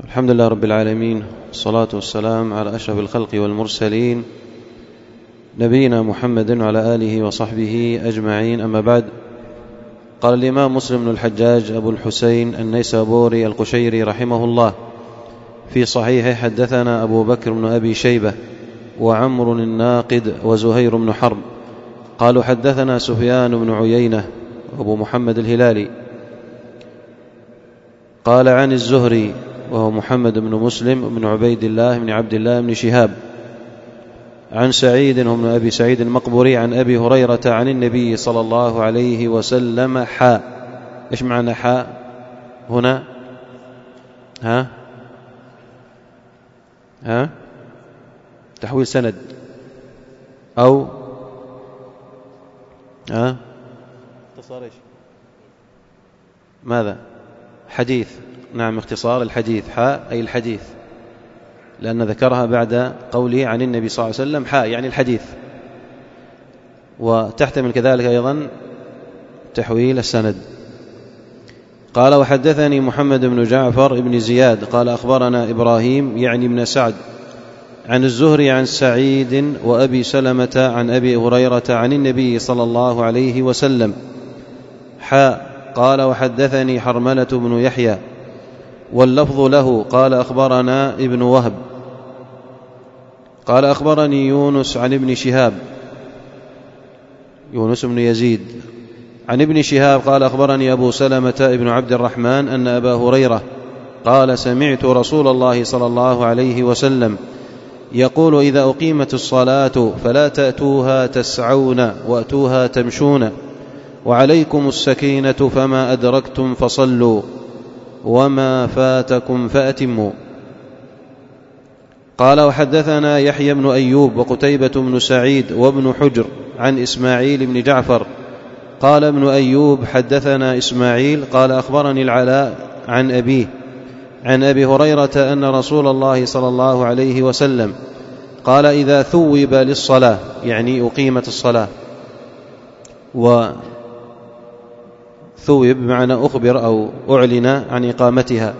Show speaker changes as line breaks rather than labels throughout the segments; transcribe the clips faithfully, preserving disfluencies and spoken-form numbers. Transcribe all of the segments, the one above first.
الحمد لله رب العالمين، والصلاة والسلام على أشرف الخلق والمرسلين نبينا محمد وعلى آله وصحبه أجمعين. أما بعد، قال الإمام مسلم بن الحجاج أبو الحسين النيسابوري القشيري رحمه الله في صحيحه: حدثنا أبو بكر بن أبي شيبة وعمر الناقد وزهير بن حرب قالوا حدثنا سفيان بن عيينة وأبو محمد الهلالي قال عن الزهري وهو محمد بن مسلم بن عبيد الله بن عبد الله بن شهاب عن سعيد بن أبي سعيد المقبري عن أبي هريرة عن النبي صلى الله عليه وسلم حاء. إيش معنى حاء هنا؟ ها ها تحويل سند أو ها اختصار إيش ماذا حديث. نعم، اختصار الحديث. حاء أي الحديث، لأن ذكرها بعد قوله عن النبي صلى الله عليه وسلم حاء يعني الحديث، وتحتمل كذلك أيضا تحويل السند. قال وحدثني محمد بن جعفر بن زياد قال أخبرنا إبراهيم يعني بن سعد عن الزهري عن سعيد وأبي سلمة عن أبي هريرة عن النبي صلى الله عليه وسلم حاء. قال وحدثني حرملة بن يحيى واللفظ له قال أخبرنا ابن وهب قال أخبرني يونس عن ابن شهاب يونس بن يزيد عن ابن شهاب قال أخبرني أبو سلمة ابن عبد الرحمن أن أبا هريرة قال سمعت رسول الله صلى الله عليه وسلم يقول إذا أقيمت الصلاة فلا تأتوها تسعون وأتوها تمشون وعليكم السكينة فما أدركتم فصلوا وما فاتكم فأتموا. قال وحدثنا يحيى بن أيوب وقتيبة بن سعيد وابن حجر عن إسماعيل بن جعفر قال ابن أيوب حدثنا إسماعيل قال أخبرني العلاء عن أبيه عن أبي هريرة أن رسول الله صلى الله عليه وسلم قال إذا ثوب للصلاة يعني أقيمت الصلاة، وثوب بمعنى أخبر أو أعلن عن إقامتها.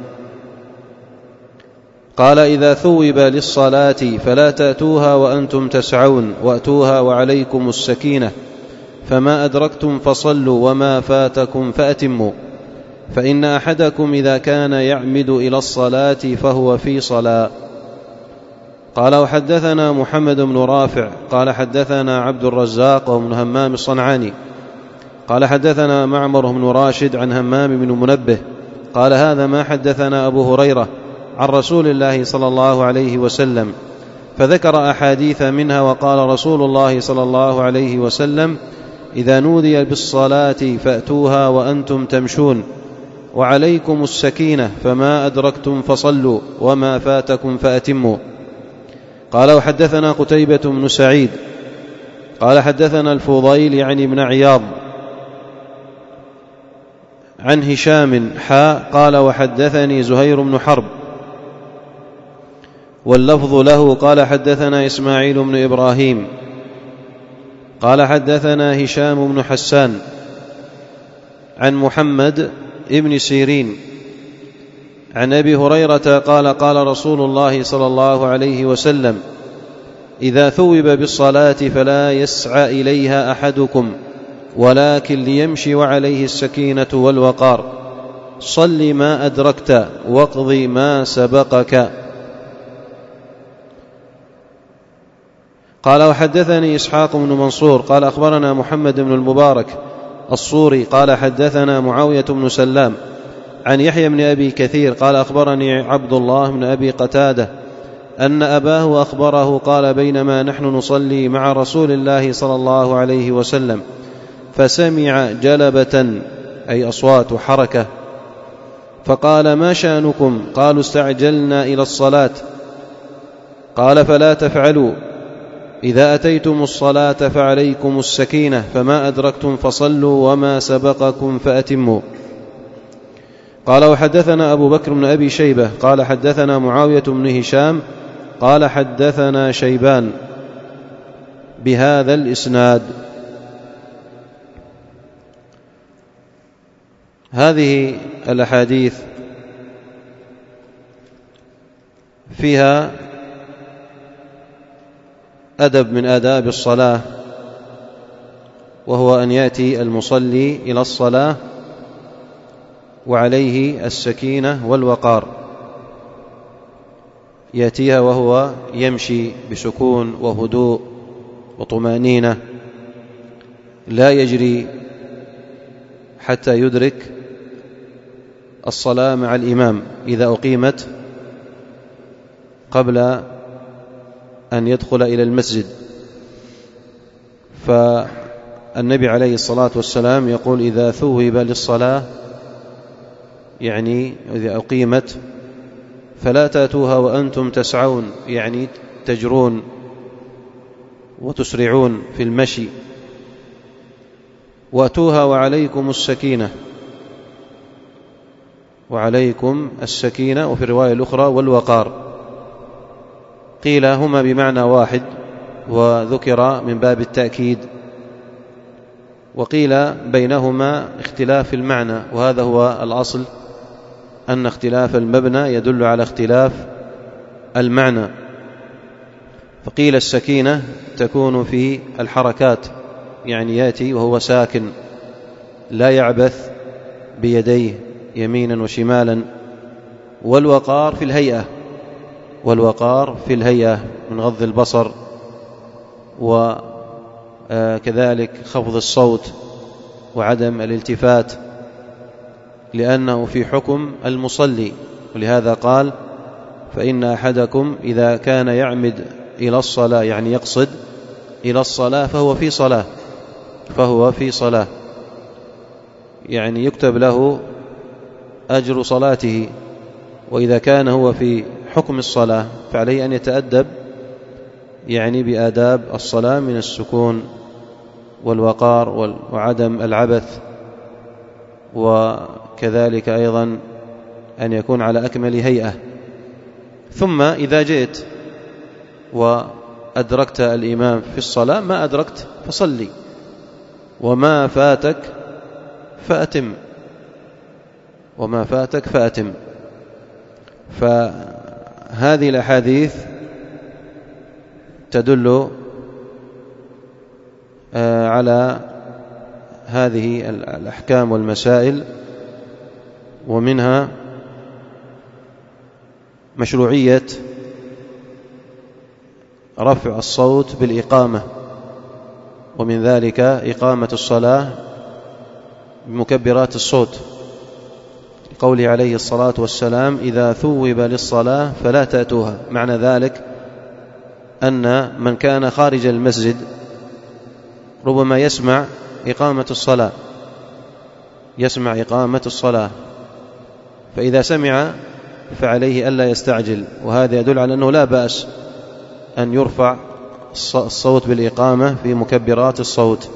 قال إذا ثوب للصلاة فلا تأتوها وأنتم تسعون وأتوها وعليكم السكينة فما أدركتم فصلوا وما فاتكم فأتموا فإن أحدكم إذا كان يعمد إلى الصلاة فهو في صلاة. قال وحدثنا محمد بن رافع قال حدثنا عبد الرزاق وابن همام الصنعاني قال حدثنا معمر بن راشد عن همام بن منبه قال هذا ما حدثنا أبو هريرة عن رسول الله صلى الله عليه وسلم، فذكر أحاديث منها وقال رسول الله صلى الله عليه وسلم إذا نودي بالصلاة فأتوها وأنتم تمشون وعليكم السكينة فما أدركتم فصلوا وما فاتكم فأتموا. قال وحدثنا قتيبة بن سعيد قال حدثنا الفضيل يعني ابن عياض عن هشام حاء قال وحدثني زهير بن حرب واللفظ له قال حدثنا إسماعيل بن إبراهيم قال حدثنا هشام بن حسان عن محمد ابن سيرين عن أبي هريرة قال قال رسول الله صلى الله عليه وسلم إذا ثوب بالصلاة فلا يسعى إليها أحدكم ولكن ليمشي وعليه السكينة والوقار صل ما أدركت واقض ما سبقك. قال وحدثني إسحاق بن منصور قال أخبرنا محمد بن المبارك الصوري قال حدثنا معاوية بن سلام عن يحيى بن أبي كثير قال أخبرني عبد الله بن أبي قتادة أن أباه أخبره قال بينما نحن نصلي مع رسول الله صلى الله عليه وسلم فسمع جلبة أي أصوات وحركة فقال ما شأنكم؟ قالوا استعجلنا إلى الصلاة. قال فلا تفعلوا، إذا أتيتم الصلاة فعليكم السكينة فما أدركتم فصلوا وما سبقكم فأتموا. قال وحدثنا أبو بكر بن أبي شيبة قال حدثنا معاوية بن هشام قال حدثنا شيبان بهذا الإسناد. هذه الأحاديث فيها أدب من آداب الصلاة، وهو أن يأتي المصلي إلى الصلاة وعليه السكينة والوقار، يأتيها وهو يمشي بسكون وهدوء وطمأنينة، لا يجري حتى يدرك الصلاة مع الإمام إذا أقيمت قبل أن يدخل إلى المسجد. فالنبي عليه الصلاة والسلام يقول: إذا ثوب للصلاة، يعني إذا أقيمت، فلا تأتوها وأنتم تسعون، يعني تجرون وتسرعون في المشي، وأتوها وعليكم السكينة، وعليكم السكينة، وفي الرواية الأخرى والوقار. قيل هما بمعنى واحد وذكر من باب التأكيد، وقيل بينهما اختلاف المعنى، وهذا هو الأصل، أن اختلاف المبنى يدل على اختلاف المعنى. فقيل السكينة تكون في الحركات، يعني يأتي وهو ساكن لا يعبث بيديه يمينا وشمالا. والوقار في الهيئة، والوقار في الهيئة من غض البصر، وكذلك خفض الصوت وعدم الالتفات، لأنه في حكم المصلي. ولهذا قال: فإن أحدكم إذا كان يعمد إلى الصلاة، يعني يقصد إلى الصلاة، فهو في صلاة، فهو في صلاة، يعني يكتب له أجر صلاته. وإذا كان هو في حكم الصلاة فعليه أن يتأدب يعني بآداب الصلاة من السكون والوقار وعدم العبث، وكذلك أيضا أن يكون على أكمل هيئة. ثم إذا جئت وأدركت الإمام في الصلاة، ما أدركت فصلي، وما فاتك فأتم، وما فاتك فأتم. فهذه الأحاديث تدل على هذه الأحكام والمسائل، ومنها مشروعية رفع الصوت بالإقامة، ومن ذلك إقامة الصلاة بمكبرات الصوت، قوله عليه الصلاة والسلام: إذا ثوب للصلاة فلا تأتوها. معنى ذلك أن من كان خارج المسجد ربما يسمع إقامة الصلاة، يسمع إقامة الصلاة، فإذا سمع فعليه ألا يستعجل. وهذا يدل على أنه لا بأس أن يرفع الصوت بالإقامة في مكبرات الصوت.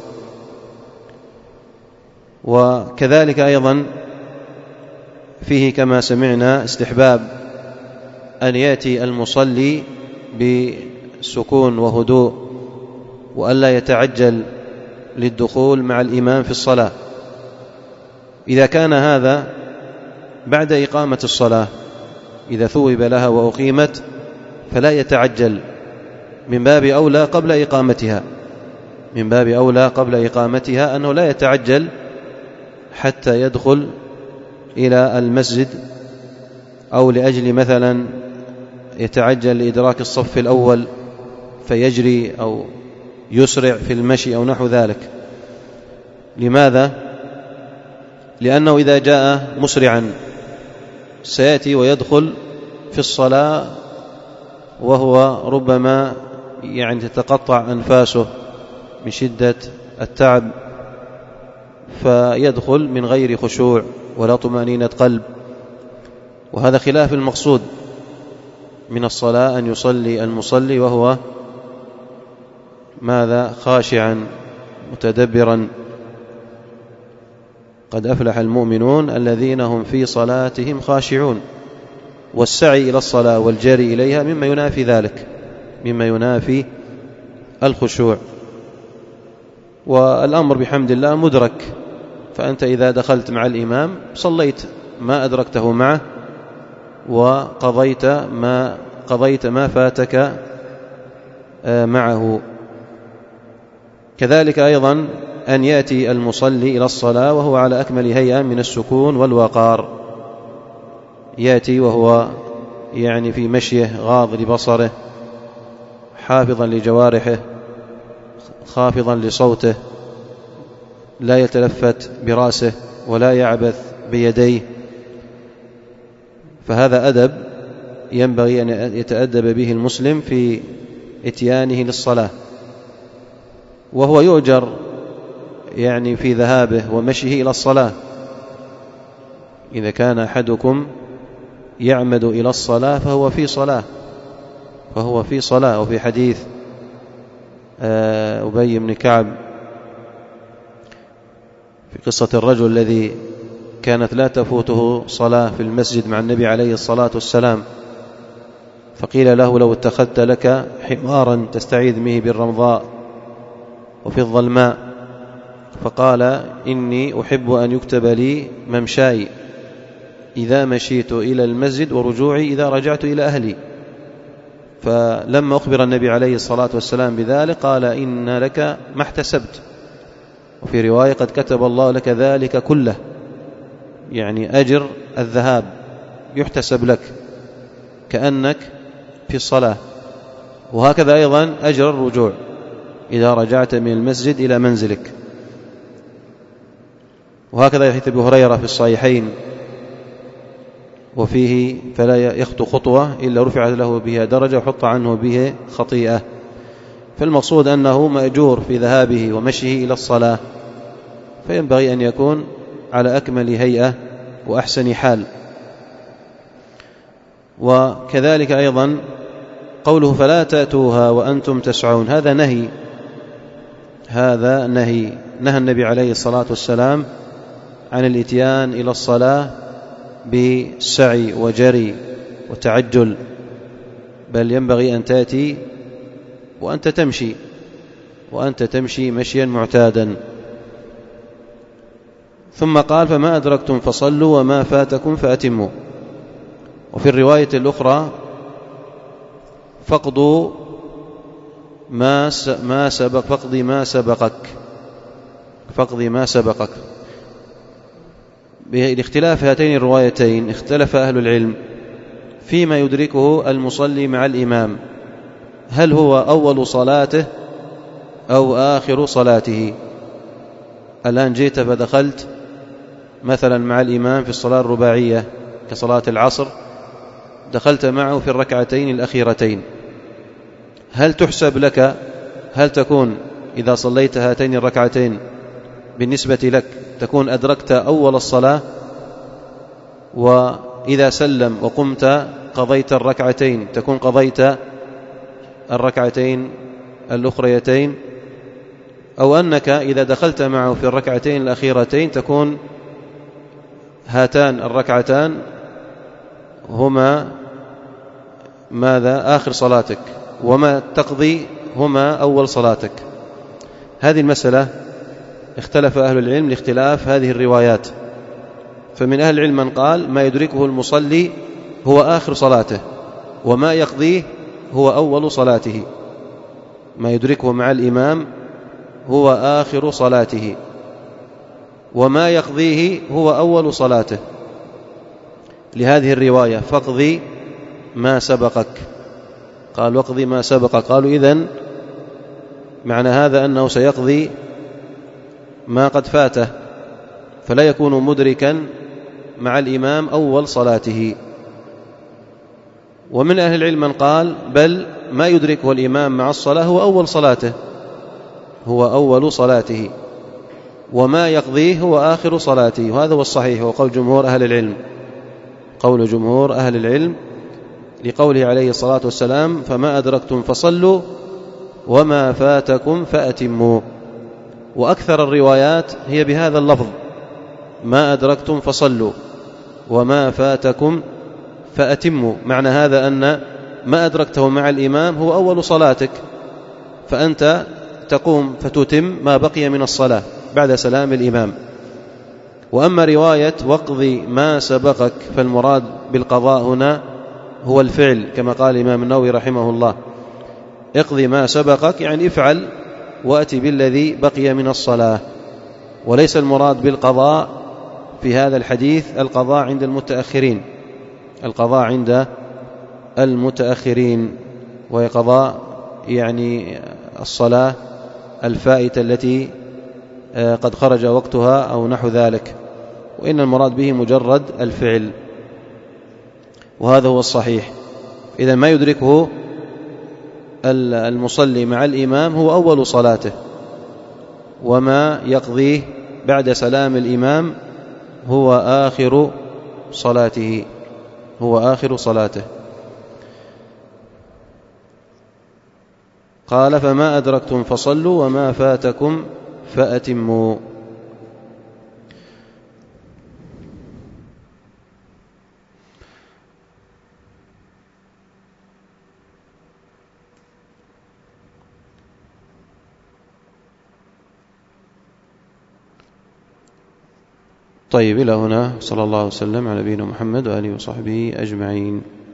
وكذلك أيضا فيه كما سمعنا استحباب أن يأتي المصلي بسكون وهدوء، وألا يتعجل للدخول مع الإمام في الصلاة. إذا كان هذا بعد إقامة الصلاة، إذا ثوب لها وأقيمت، فلا يتعجل، من باب أولى قبل إقامتها، من باب أولى قبل إقامتها أنه لا يتعجل حتى يدخل إلى المسجد، أو لأجل مثلا يتعجل لإدراك الصف الأول فيجري أو يسرع في المشي أو نحو ذلك. لماذا؟ لأنه إذا جاء مسرعا سيأتي ويدخل في الصلاة وهو ربما يعني تتقطع أنفاسه من شدة التعب، فيدخل من غير خشوع ولا طمأنينة قلب، وهذا خلاف المقصود من الصلاة، أن يصلي المصلي وهو ماذا؟ خاشعا متدبرا. قد أفلح المؤمنون الذين هم في صلاتهم خاشعون. والسعي إلى الصلاة والجري إليها مما ينافي ذلك، مما ينافي الخشوع. والأمر بحمد الله مدرك، فأنت إذا دخلت مع الإمام صليت ما أدركته معه، وقضيت ما قضيت ما فاتك معه. كذلك أيضا أن يأتي المصلي إلى الصلاة وهو على أكمل هيئة من السكون والوقار، يأتي وهو يعني في مشيه غاض لبصره، حافظا لجوارحه، خافضا لصوته، لا يتلفت برأسه ولا يعبث بيديه. فهذا أدب ينبغي أن يتأدب به المسلم في إتيانه للصلاة، وهو يؤجر يعني في ذهابه ومشيه إلى الصلاة. إذا كان أحدكم يعمد إلى الصلاة فهو في صلاة فهو في صلاة وفي حديث أبي بن كعب في قصة الرجل الذي كانت لا تفوته صلاة في المسجد مع النبي عليه الصلاة والسلام، فقيل له لو اتخذت لك حمارا تستعيذ به بالرمضاء وفي الظلماء، فقال إني أحب أن يكتب لي ممشاي إذا مشيت إلى المسجد ورجوعي إذا رجعت إلى أهلي. فلما أخبر النبي عليه الصلاة والسلام بذلك قال إن لك ما احتسبت، وفي رواية قد كتب الله لك ذلك كله، يعني أجر الذهاب يحتسب لك كأنك في الصلاة، وهكذا أيضا أجر الرجوع إذا رجعت من المسجد إلى منزلك. وهكذا حديث أبي هريرة في الصحيحين وفيه فلا يخطو خطوة إلا رفعت له بها درجة وحط عنه به خطيئة. فالمقصود أنه مأجور في ذهابه ومشيه إلى الصلاة، فينبغي أن يكون على أكمل هيئة وأحسن حال. وكذلك أيضا قوله فلا تأتوها وأنتم تسعون، هذا نهي هذا نهي نهى النبي عليه الصلاة والسلام عن الإتيان إلى الصلاة بسعي وجري وتعجل، بل ينبغي أن تأتي وأنت تمشي وأنت تمشي مشيا معتادا. ثم قال فما أدركتم فصلوا وما فاتكم فأتموا. وفي الرواية الأخرى فقدوا ما ما سبق فقد ما سبقك فقد ما سبقك. باختلاف هاتين الروايتين اختلف أهل العلم فيما يدركه المصلي مع الإمام، هل هو أول صلاته أو آخر صلاته؟ الآن جئت فدخلت مثلا مع الإمام في الصلاة الرباعية كصلاة العصر، دخلت معه في الركعتين الأخيرتين، هل تحسب لك هل تكون إذا صليت هاتين الركعتين بالنسبة لك تكون أدركت أول الصلاة، وإذا سلم وقمت قضيت الركعتين تكون قضيت الركعتين الأخريتين، أو أنك إذا دخلت معه في الركعتين الأخيرتين تكون هاتان الركعتان هما ماذا آخر صلاتك وما تقضي هما أول صلاتك؟ هذه المسألة اختلف أهل العلم لاختلاف هذه الروايات. فمن أهل العلم من قال ما يدركه المصلي هو آخر صلاته، وما يقضيه هو أول صلاته، ما يدركه مع الإمام هو آخر صلاته، وما يقضيه هو أول صلاته، لهذه الرواية فاقضي ما سبقك. قال واقضي ما سبقك، قالوا إذن معنى هذا أنه سيقضي ما قد فاته، فلا يكون مدركا مع الإمام أول صلاته. ومن أهل العلم من قال بل ما يدركه الإمام مع الصلاة هو أول صلاته هو أول صلاته وما يقضيه هو آخر صلاته. وهذا هو الصحيح وقول جمهور أهل العلم قول جمهور أهل العلم لقوله عليه الصلاة والسلام فما أدركتم فصلوا وما فاتكم فأتموا. وأكثر الروايات هي بهذا اللفظ ما أدركتم فصلوا وما فاتكم فأتموا. معنى هذا أن ما أدركته مع الإمام هو أول صلاتك، فأنت تقوم فتتم ما بقي من الصلاة بعد سلام الإمام. وأما رواية واقضي ما سبقك فالمراد بالقضاء هنا هو الفعل، كما قال الإمام النووي رحمه الله: اقضي ما سبقك، يعني افعل وأتي بالذي بقي من الصلاة. وليس المراد بالقضاء في هذا الحديث القضاء عند المتأخرين، القضاء عند المتأخرين، وهي قضاء يعني الصلاة الفائتة التي قد خرج وقتها أو نحو ذلك، وإن المراد به مجرد الفعل، وهذا هو الصحيح. إذا ما يدركه المصلي مع الإمام هو أول صلاته، وما يقضيه بعد سلام الإمام هو آخر صلاته، هو آخر صلاته. قال: فما أدركتم فصلوا وما فاتكم فأتموا. طيب، إلى هنا. صلى الله وسلم على نبينا محمد وآله وصحبه أجمعين.